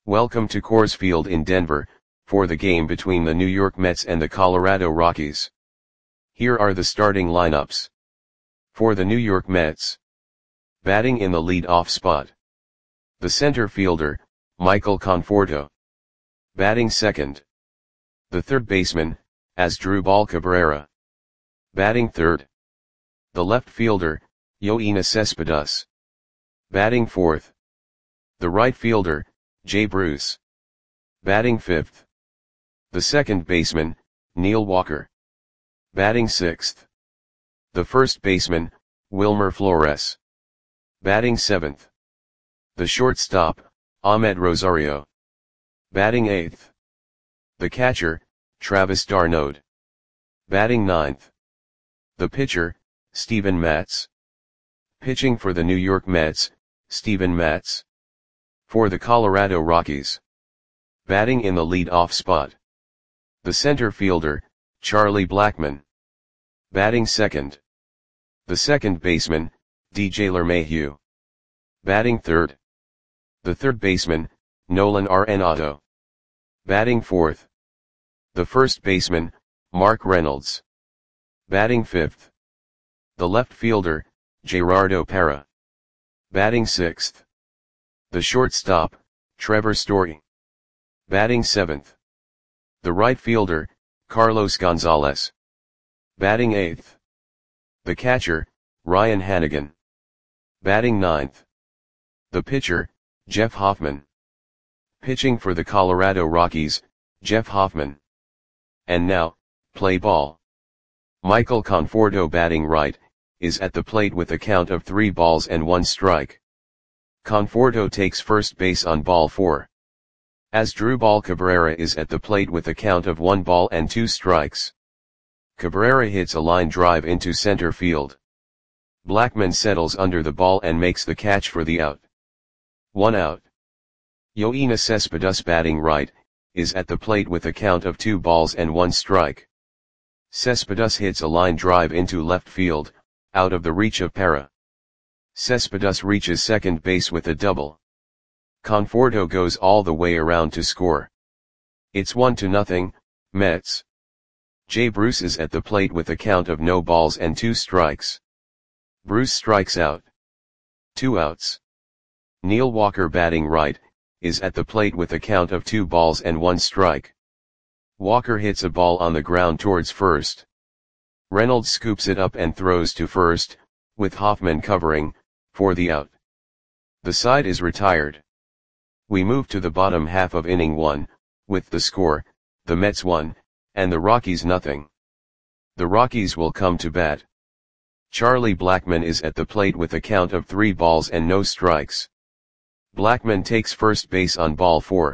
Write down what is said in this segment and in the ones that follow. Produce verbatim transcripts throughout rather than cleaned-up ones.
Welcome to Coors Field in Denver, for the game between the New York Mets and the Colorado Rockies. Here are the starting lineups. For the New York Mets. Batting in the lead-off spot. The center fielder, Michael Conforto. Batting second. The third baseman, Asdrubal Cabrera. Batting third. The left fielder, Yoenis Cespedes. Batting fourth. The right fielder, Jay Bruce. Batting fifth. The second baseman, Neil Walker. Batting sixth. The first baseman, Wilmer Flores. Batting seventh. The shortstop, Amed Rosario. Batting eighth. The catcher, Travis d'Arnaud. Batting ninth. The pitcher, Steven Matz. Pitching for the New York Mets, Steven Matz. For the Colorado Rockies. Batting in the lead-off spot. The center fielder, Charlie Blackmon. Batting second. The second baseman, D J LeMahieu. Batting third. The third baseman, Nolan Arenado. Batting fourth. The first baseman, Mark Reynolds. Batting fifth. The left fielder, Gerardo Parra. Batting sixth. The shortstop, Trevor Story. Batting seventh. The right fielder, Carlos Gonzalez. Batting eighth. The catcher, Ryan Hanigan. Batting ninth. The pitcher, Jeff Hoffman. Pitching for the Colorado Rockies, Jeff Hoffman. And now, play ball. Michael Conforto batting right, is at the plate with a count of three balls and one strike. Conforto takes first base on ball four. Asdrubal Cabrera is at the plate with a count of one ball and two strikes. Cabrera hits a line drive into center field. Blackmon settles under the ball and makes the catch for the out. One out. Yoenis Cespedes batting right, is at the plate with a count of two balls and one strike. Cespedes hits a line drive into left field, out of the reach of Parra. Cespedes reaches second base with a double. Conforto goes all the way around to score. It's one to nothing, Mets. Jay Bruce is at the plate with a count of no balls and two strikes. Bruce strikes out. Two outs. Neil Walker batting right, is at the plate with a count of two balls and one strike. Walker hits a ball on the ground towards first. Reynolds scoops it up and throws to first, with Hoffman covering, for the out. The side is retired. We move to the bottom half of inning one, with the score, the Mets one, and the Rockies nothing. The Rockies will come to bat. Charlie Blackmon is at the plate with a count of three balls and no strikes. Blackmon takes first base on ball four.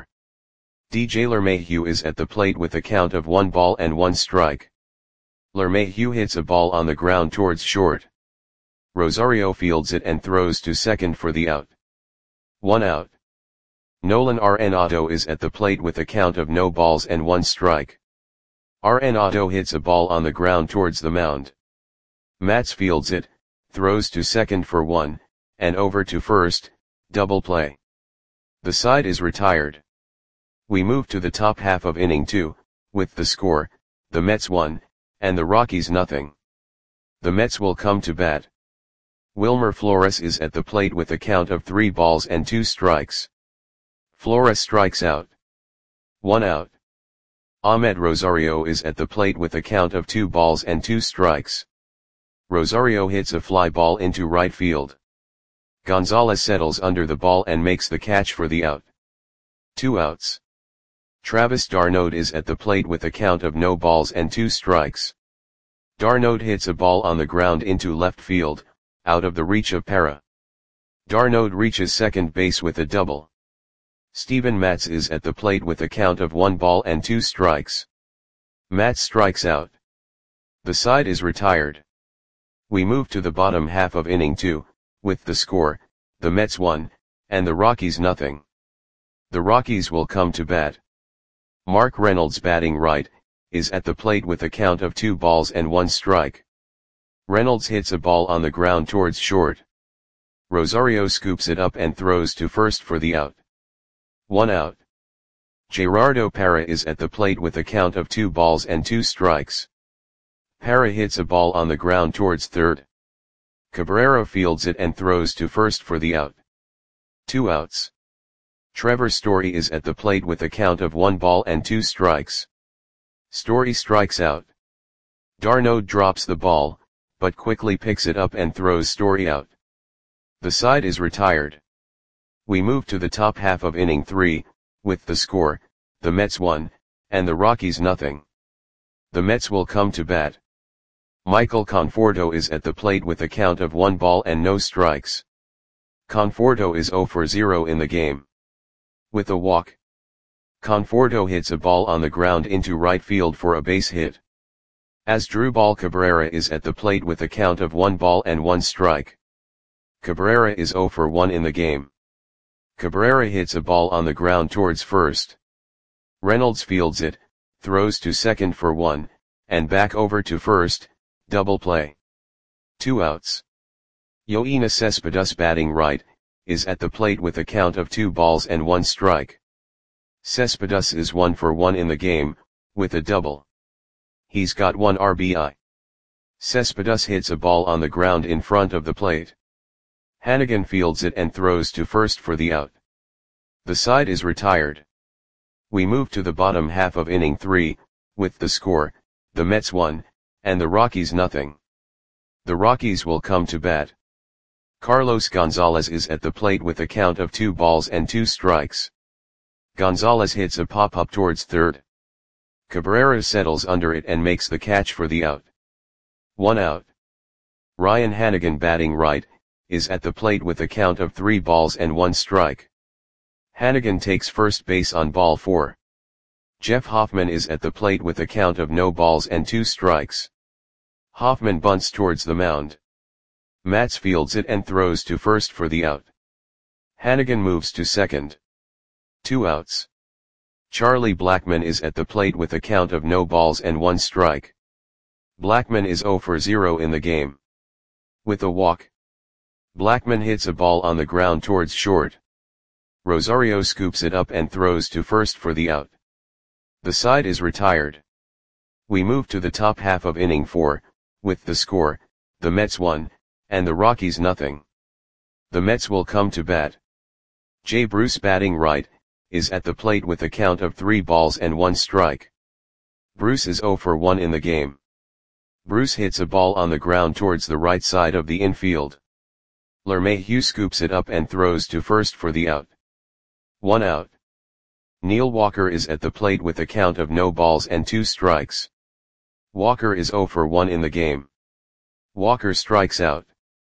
D J LeMahieu is at the plate with a count of one ball and one strike. LeMahieu hits a ball on the ground towards short. Rosario fields it and throws to second for the out. One out. Nolan Arenado is at the plate with a count of no balls and one strike. Arenado hits a ball on the ground towards the mound. Matz fields it, throws to second for one, and over to first, double play. The side is retired. We move to the top half of inning two, with the score, the Mets one, and the Rockies nothing. The Mets will come to bat. Wilmer Flores is at the plate with a count of three balls and two strikes. Flores strikes out. One out. Amed Rosario is at the plate with a count of two balls and two strikes. Rosario hits a fly ball into right field. Gonzalez settles under the ball and makes the catch for the out. Two outs. Travis d'Arnaud is at the plate with a count of no balls and two strikes. d'Arnaud hits a ball on the ground into left field, out of the reach of Parra. d'Arnaud reaches second base with a double. Steven Matz is at the plate with a count of one ball and two strikes. Matz strikes out. The side is retired. We move to the bottom half of inning two, with the score, the Mets one, and the Rockies nothing. The Rockies will come to bat. Mark Reynolds batting right, is at the plate with a count of two balls and one strike. Reynolds hits a ball on the ground towards short. Rosario scoops it up and throws to first for the out. One out. Gerardo Parra is at the plate with a count of two balls and two strikes. Parra hits a ball on the ground towards third. Cabrera fields it and throws to first for the out. Two outs. Trevor Story is at the plate with a count of one ball and two strikes. Story strikes out. d'Arnaud drops the ball, but quickly picks it up and throws Story out. The side is retired. We move to the top half of inning three, with the score, the Mets one, and the Rockies nothing. The Mets will come to bat. Michael Conforto is at the plate with a count of one ball and no strikes. Conforto is zero for zero in the game. With a walk, Conforto hits a ball on the ground into right field for a base hit. Asdrubal Cabrera is at the plate with a count of one ball and one strike. Cabrera is zero for one in the game. Cabrera hits a ball on the ground towards first. Reynolds fields it, throws to second for one, and back over to first, double play. Two outs. Yoenis Cespedes, batting right, is at the plate with a count of two balls and one strike. Cespedes is one for one in the game, with a double. He's got one R B I. Cespedes hits a ball on the ground in front of the plate. Hannigan fields it and throws to first for the out. The side is retired. We move to the bottom half of inning three, with the score, the Mets one, and the Rockies nothing. The Rockies will come to bat. Carlos Gonzalez is at the plate with a count of two balls and two strikes. Gonzalez hits a pop-up towards third. Cabrera settles under it and makes the catch for the out. One out. Ryan Hannigan, batting right, is at the plate with a count of three balls and one strike. Hannigan takes first base on ball four. Jeff Hoffman is at the plate with a count of no balls and two strikes. Hoffman bunts towards the mound. Matz fields it and throws to first for the out. Hannigan moves to second. Two outs. Charlie Blackmon is at the plate with a count of no balls and one strike. Blackmon is zero for zero in the game. With a walk, Blackmon hits a ball on the ground towards short. Rosario scoops it up and throws to first for the out. The side is retired. We move to the top half of inning four, with the score, the Mets one, and the Rockies nothing. The Mets will come to bat. Jay Bruce, batting right, is at the plate with a count of three balls and one strike. Bruce is zero for one in the game. Bruce hits a ball on the ground towards the right side of the infield. LeMahieu scoops it up and throws to first for the out. One out. Neil Walker is at the plate with a count of no balls and two strikes. Walker is zero for one in the game. Walker strikes out.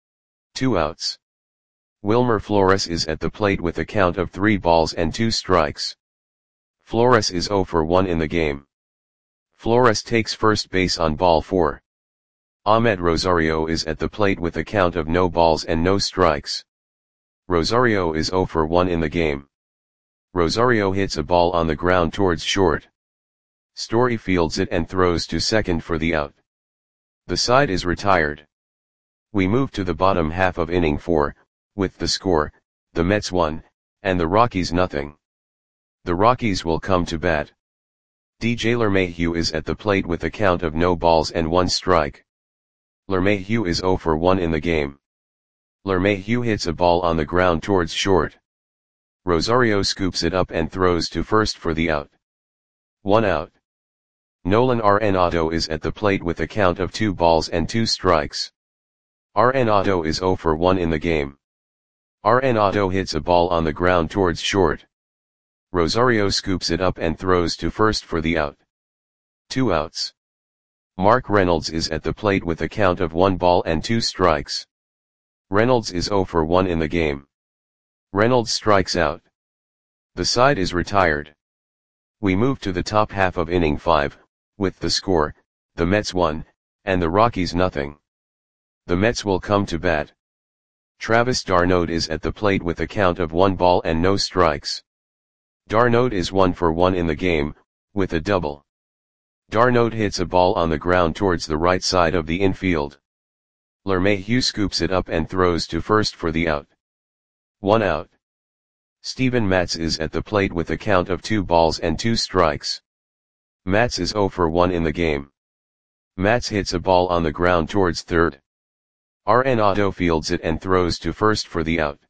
Two outs. Wilmer Flores is at the plate with a count of three balls and two strikes. Flores is zero for one in the game. Flores takes first base on ball four. Ahmed Rosario is at the plate with a count of no balls and no strikes. Rosario is zero for one in the game. Rosario hits a ball on the ground towards short. Story fields it and throws to second for the out. The side is retired. We move to the bottom half of inning four, with the score, the Mets one, and the Rockies nothing. The Rockies will come to bat. D J LeMahieu is at the plate with a count of no balls and one strike. LeMahieu is zero for one in the game. LeMahieu hits a ball on the ground towards short. Rosario scoops it up and throws to first for the out. One out. Nolan Arenado is at the plate with a count of two balls and two strikes. Arenado is zero for one in the game. Arenado hits a ball on the ground towards short. Rosario scoops it up and throws to first for the out. Two outs. Mark Reynolds is at the plate with a count of one ball and two strikes. Reynolds is zero for one in the game. Reynolds strikes out. The side is retired. We move to the top half of inning five, with the score, the Mets one, and the Rockies nothing. The Mets will come to bat. Travis d'Arnaud is at the plate with a count of one ball and no strikes. d'Arnaud is one for one in the game, with a double. d'Arnaud hits a ball on the ground towards the right side of the infield. LeMahieu scoops it up and throws to first for the out. One out. Steven Matz is at the plate with a count of two balls and two strikes. Matz is zero for one in the game. Matz hits a ball on the ground towards third. Arenado fields it and throws to first for the out.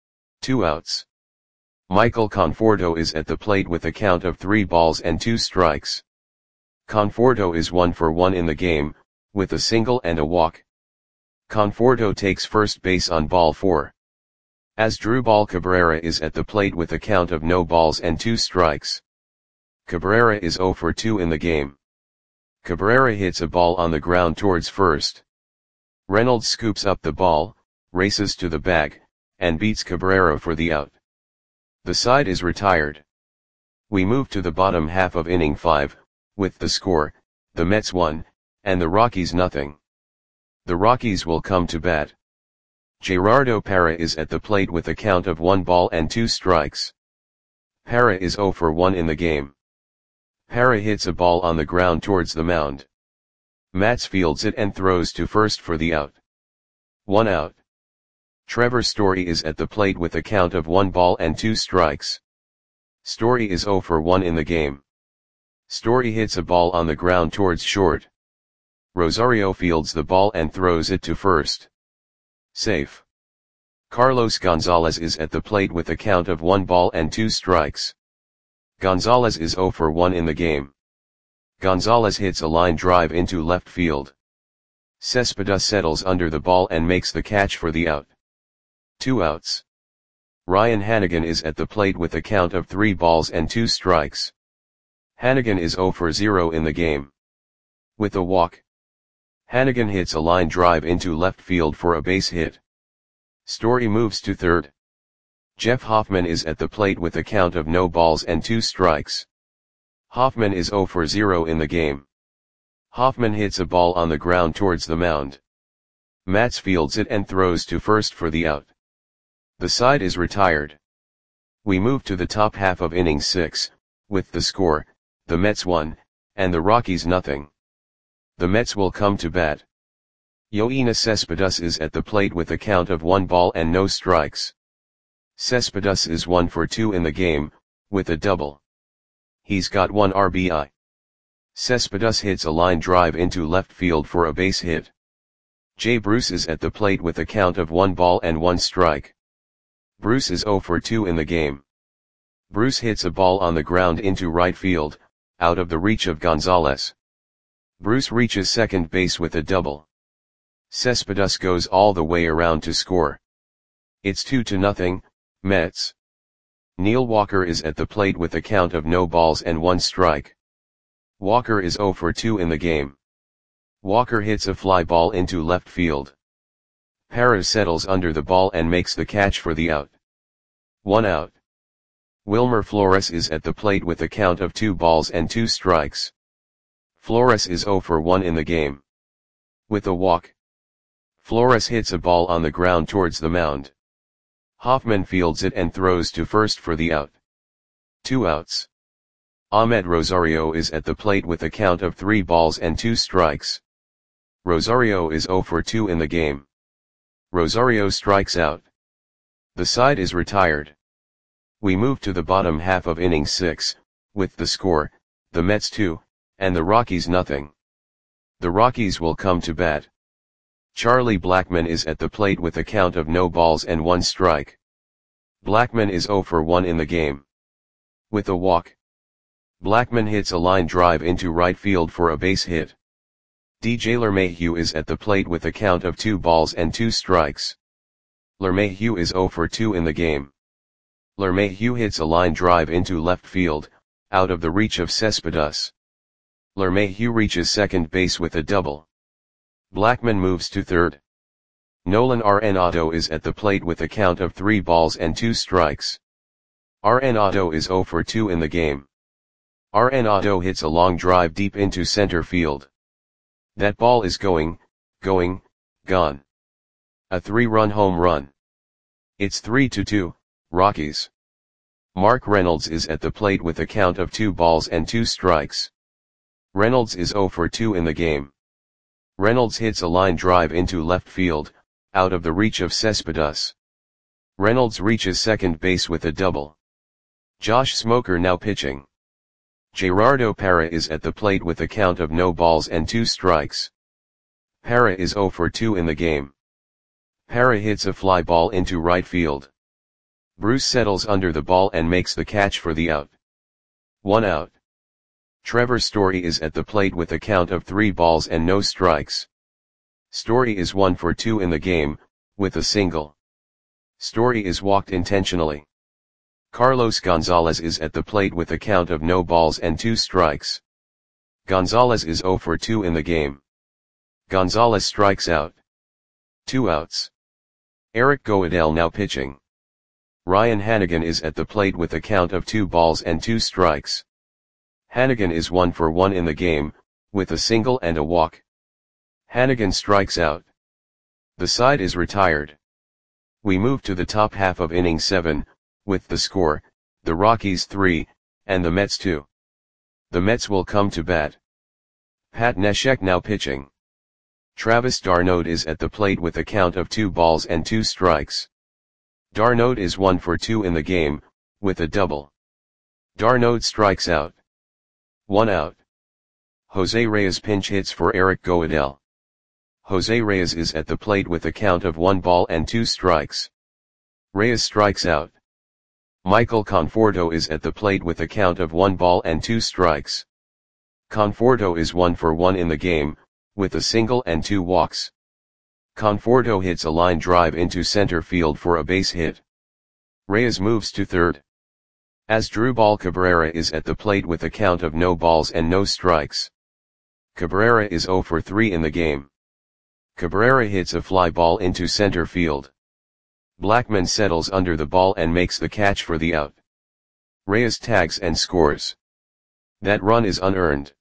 Two outs. Michael Conforto is at the plate with a count of three balls and two strikes. Conforto is one for one in the game, with a single and a walk. Conforto takes first base on ball four. Asdrubal Cabrera is at the plate with a count of no balls and two strikes. Cabrera is zero for two in the game. Cabrera hits a ball on the ground towards first. Reynolds scoops up the ball, races to the bag, and beats Cabrera for the out. The side is retired. We move to the bottom half of inning five, with the score, the Mets one, and the Rockies nothing. The Rockies will come to bat. Gerardo Parra is at the plate with a count of one ball and two strikes. Parra is zero for one in the game. Parra hits a ball on the ground towards the mound. Matz fields it and throws to first for the out. One out. Trevor Story is at the plate with a count of one ball and two strikes. Story is zero for one in the game. Story hits a ball on the ground towards short. Rosario fields the ball and throws it to first. Safe. Carlos Gonzalez is at the plate with a count of one ball and two strikes. Gonzalez is zero for one in the game. Gonzalez hits a line drive into left field. Cespedes settles under the ball and makes the catch for the out. Two outs. Ryan Hanigan is at the plate with a count of three balls and two strikes. Hanigan is zero for zero in the game. With a walk. Hanigan hits a line drive into left field for a base hit. Story moves to third. Jeff Hoffman is at the plate with a count of no balls and two strikes. Hoffman is zero for zero in the game. Hoffman hits a ball on the ground towards the mound. Matz fields it and throws to first for the out. The side is retired. We move to the top half of inning six, with the score, the Mets one, and the Rockies nothing. The Mets will come to bat. Yoenis Cespedes is at the plate with a count of one ball and no strikes. Cespedes is one for two in the game, with a double. He's got one R B I. Cespedes hits a line drive into left field for a base hit. Jay Bruce is at the plate with a count of one ball and one strike. Bruce is zero for two in the game. Bruce hits a ball on the ground into right field, out of the reach of Gonzalez. Bruce reaches second base with a double. Cespedes goes all the way around to score. It's two to nothing, Mets. Neil Walker is at the plate with a count of no balls and one strike. Walker is zero for two in the game. Walker hits a fly ball into left field. Parra settles under the ball and makes the catch for the out. One out. Wilmer Flores is at the plate with a count of two balls and two strikes. Flores is zero for one in the game. With a walk. Flores hits a ball on the ground towards the mound. Hoffman fields it and throws to first for the out. Two outs. Ahmed Rosario is at the plate with a count of three balls and two strikes. Rosario is zero for two in the game. Rosario strikes out. The side is retired. We move to the bottom half of inning six, with the score, the Mets two, and the Rockies nothing. The Rockies will come to bat. Charlie Blackmon is at the plate with a count of no balls and one strike. Blackmon is zero for one in the game. With a walk. Blackmon hits a line drive into right field for a base hit. D J LeMahieu is at the plate with a count of two balls and two strikes. LeMahieu is zero for two in the game. LeMahieu hits a line drive into left field, out of the reach of Cespedes. LeMahieu reaches second base with a double. Blackmon moves to third. Nolan Arenado is at the plate with a count of three balls and two strikes. Arenado is zero for two in the game. Arenado hits a long drive deep into center field. That ball is going, going, gone. A three-run home run. It's three to two, Rockies. Mark Reynolds is at the plate with a count of two balls and two strikes. Reynolds is zero for two in the game. Reynolds hits a line drive into left field, out of the reach of Cespedes. Reynolds reaches second base with a double. Josh Smoker now pitching. Gerardo Parra is at the plate with a count of no balls and two strikes. Parra is oh for two in the game. Parra hits a fly ball into right field. Bruce settles under the ball and makes the catch for the out. One out. Trevor Story is at the plate with a count of three balls and no strikes. Story is one for two in the game, with a single. Story is walked intentionally. Carlos Gonzalez is at the plate with a count of no balls and two strikes. Gonzalez is oh for two in the game. Gonzalez strikes out. Two outs. Eric Goodell now pitching. Ryan Hanigan is at the plate with a count of two balls and two strikes. Hanigan is one for one in the game, with a single and a walk. Hanigan strikes out. The side is retired. We move to the top half of inning seven, with the score, the Rockies three, and the Mets two. The Mets will come to bat. Pat Neshek now pitching. Travis d'Arnaud is at the plate with a count of two balls and two strikes. d'Arnaud is one for two in the game, with a double. d'Arnaud strikes out. One out. Jose Reyes pinch hits for Eric Goodell. Jose Reyes is at the plate with a count of one ball and two strikes. Reyes strikes out. Michael Conforto is at the plate with a count of one ball and two strikes. Conforto is one for one in the game, with a single and two walks. Conforto hits a line drive into center field for a base hit. Reyes moves to third. Asdrubal Cabrera is at the plate with a count of no balls and no strikes. Cabrera is oh for three in the game. Cabrera hits a fly ball into center field. Blackman settles under the ball and makes the catch for the out. Reyes tags and scores. That run is unearned.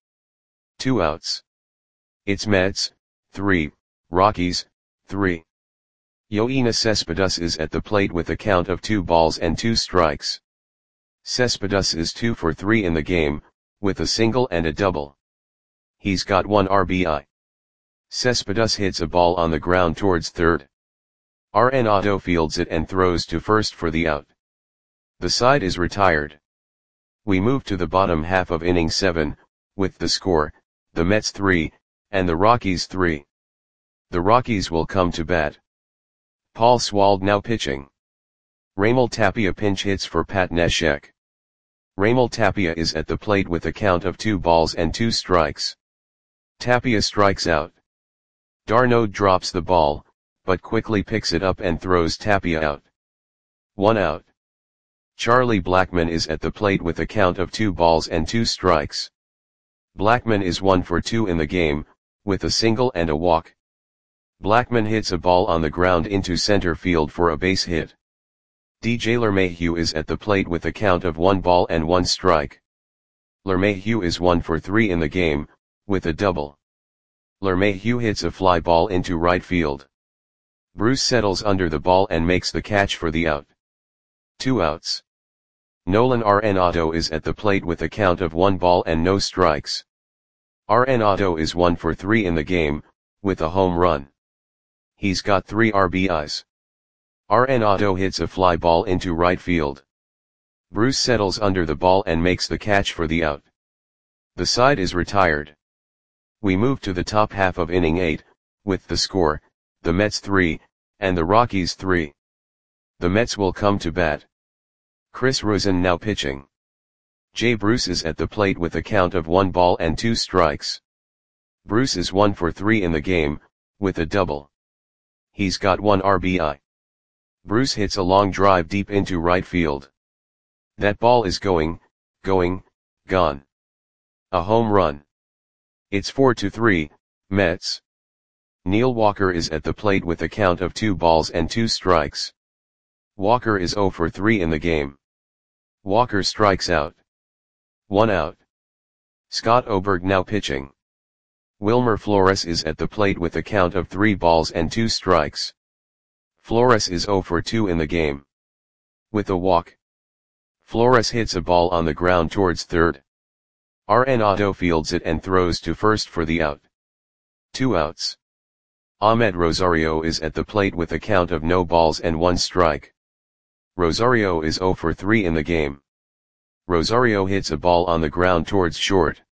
Two outs. It's Mets, three, Rockies, three. Yoenis Cespedes is at the plate with a count of two balls and two strikes. Cespedes is two for three in the game, with a single and a double. He's got one R B I. Cespedes hits a ball on the ground towards third. Arenado fields it and throws to first for the out. The side is retired. We move to the bottom half of inning seven, with the score, the Mets three, and the Rockies three. The Rockies will come to bat. Paul Swald now pitching. Raimel Tapia pinch hits for Pat Neshek. Raimel Tapia is at the plate with a count of two balls and two strikes. Tapia strikes out. d'Arnaud drops the ball, but quickly picks it up and throws Tapia out. One out. Charlie Blackmon is at the plate with a count of two balls and two strikes. Blackmon is one for two in the game, with a single and a walk. Blackmon hits a ball on the ground into center field for a base hit. D J LeMahieu is at the plate with a count of one ball and one strike. LeMahieu is one for three in the game, with a double. LeMahieu hits a fly ball into right field. Bruce settles under the ball and makes the catch for the out. Two outs. Nolan Arenado is at the plate with a count of one ball and no strikes. Arenado is one for three in the game, with a home run. He's got three R B Is. Arenado hits a fly ball into right field. Bruce settles under the ball and makes the catch for the out. The side is retired. We move to the top half of inning eight, with the score, the Mets three, and the Rockies three. The Mets will come to bat. Chris Rosen now pitching. Jay Bruce is at the plate with a count of one ball and two strikes. Bruce is one for three in the game, with a double. He's got one R B I. Bruce hits a long drive deep into right field. That ball is going, going, gone. A home run. It's four to three, Mets. Neil Walker is at the plate with a count of two balls and two strikes. Walker is oh for three in the game. Walker strikes out. One out. Scott Oberg now pitching. Wilmer Flores is at the plate with a count of three balls and two strikes. Flores is oh for two in the game. With a walk. Flores hits a ball on the ground towards third. Arenado fields it and throws to first for the out. Two outs. Ahmed Rosario is at the plate with a count of no balls and one strike. Rosario is zero for three in the game. Rosario hits a ball on the ground towards short.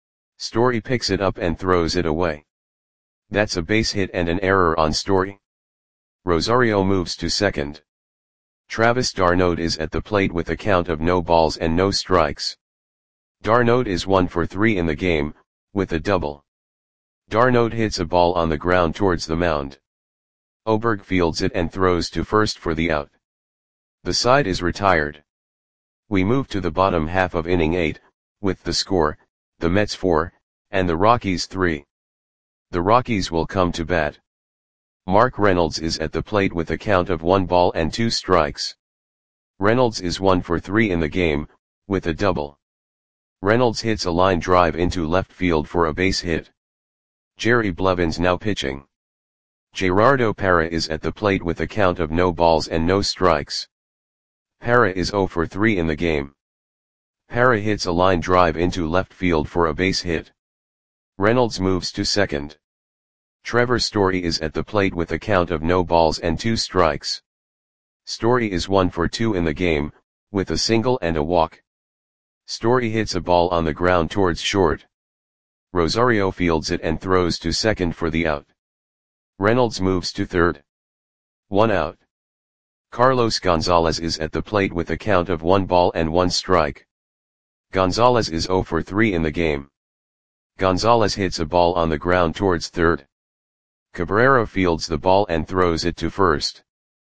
Story picks it up and throws it away. That's a base hit and an error on Story. Rosario moves to second. Travis d'Arnaud is at the plate with a count of no balls and no strikes. d'Arnaud is one for three in the game, with a double. d'Arnaud hits a ball on the ground towards the mound. Oberg fields it and throws to first for the out. The side is retired. We move to the bottom half of inning eight, with the score, the Mets four, and the Rockies three. The Rockies will come to bat. Mark Reynolds is at the plate with a count of one ball and two strikes. Reynolds is one for three in the game, with a double. Reynolds hits a line drive into left field for a base hit. Jerry Blevins now pitching. Gerardo Parra is at the plate with a count of no balls and no strikes. Parra is zero for three in the game. Parra hits a line drive into left field for a base hit. Reynolds moves to second. Trevor Story is at the plate with a count of no balls and two strikes. Story is one for two in the game, with a single and a walk. Story hits a ball on the ground towards short. Rosario fields it and throws to second for the out. Reynolds moves to third. One out. Carlos Gonzalez is at the plate with a count of one ball and one strike. Gonzalez is zero for three in the game. Gonzalez hits a ball on the ground towards third. Cabrera fields the ball and throws it to first.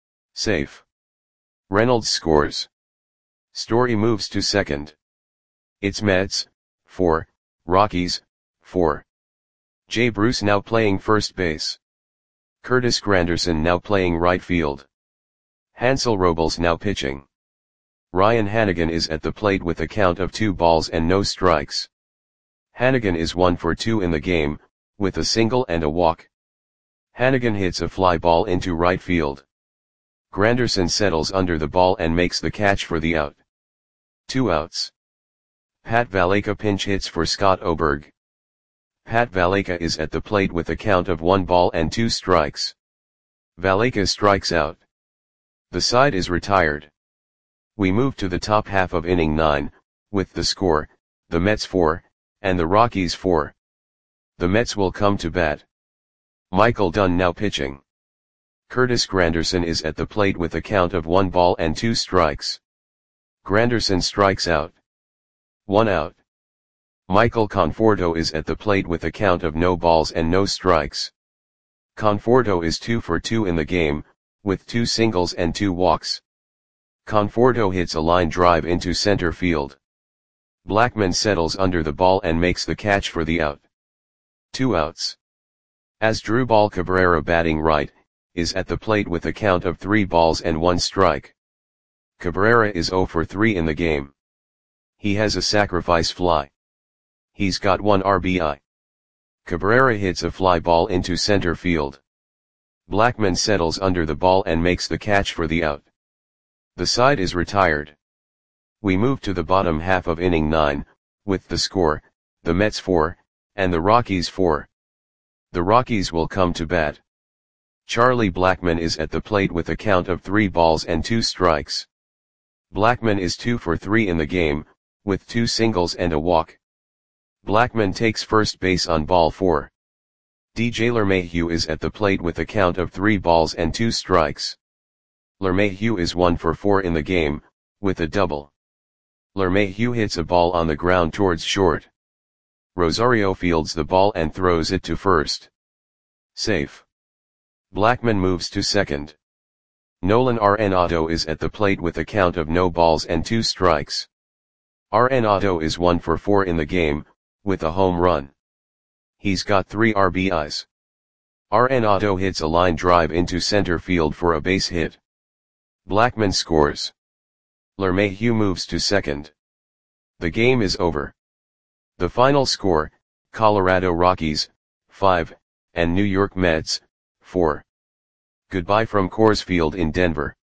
Safe. Reynolds scores. Story moves to second. It's Mets, four, Rockies, four. Jay Bruce now playing first base. Curtis Granderson now playing right field. Hansel Robles now pitching. Ryan Hanigan is at the plate with a count of two balls and no strikes. Hanigan is one for two in the game, with a single and a walk. Hanigan hits a fly ball into right field. Granderson settles under the ball and makes the catch for the out. Two outs. Pat Valaika pinch hits for Scott Oberg. Pat Valaika is at the plate with a count of one ball and two strikes. Valaika strikes out. The side is retired. We move to the top half of inning nine, with the score, the Mets four, and the Rockies four. The Mets will come to bat. Michael Dunn now pitching. Curtis Granderson is at the plate with a count of one ball and two strikes. Granderson strikes out. One out. Michael Conforto is at the plate with a count of no balls and no strikes. Conforto is two for two in the game, with two singles and two walks. Conforto hits a line drive into center field. Blackman settles under the ball and makes the catch for the out. Two outs. Asdrubal Cabrera batting right, is at the plate with a count of three balls and one strike. Cabrera is zero for three in the game. He has a sacrifice fly. He's got one R B I. Cabrera hits a fly ball into center field. Blackman settles under the ball and makes the catch for the out. The side is retired. We move to the bottom half of inning nine, with the score, the Mets four, and the Rockies four. The Rockies will come to bat. Charlie Blackman is at the plate with a count of three balls and two strikes. Blackman is two for three in the game, with two singles and a walk. Blackman takes first base on ball four. D J LeMahieu is at the plate with a count of three balls and two strikes. LeMahieu is one for four in the game, with a double. LeMahieu hits a ball on the ground towards short. Rosario fields the ball and throws it to first. Safe. Blackman moves to second. Nolan Arenado is at the plate with a count of no balls and two strikes. Arenado is one for four in the game, with a home run. He's got three R B Is. Arenado hits a line drive into center field for a base hit. Blackman scores. LeMahieu moves to second. The game is over. The final score, Colorado Rockies, five, and New York Mets, four. Goodbye from Coors Field in Denver.